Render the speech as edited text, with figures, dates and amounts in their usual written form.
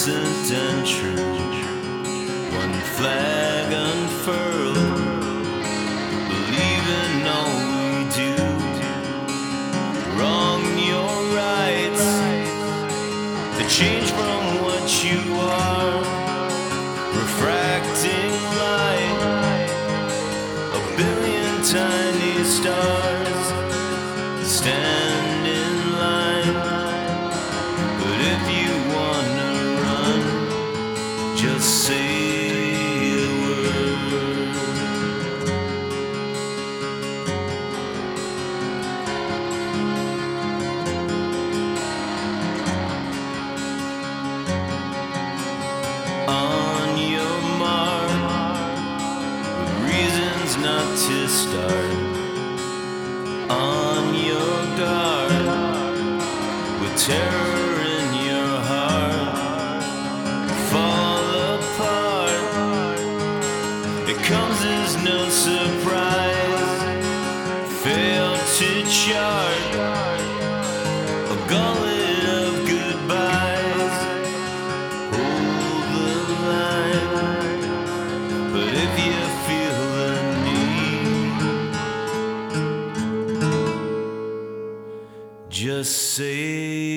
entrance, one flag unfurled, believe in all we do, wrong your rights, to change from what you are, refracting light, a billion tiny stars stand in line. But if you wanna run, just say the word. On your mark, with reasons not to start. On your guard, with terror in your heart, fall apart. It comes as no surprise, fail to chart a gullet of goodbyes. Hold the line, but if you feel the need, just say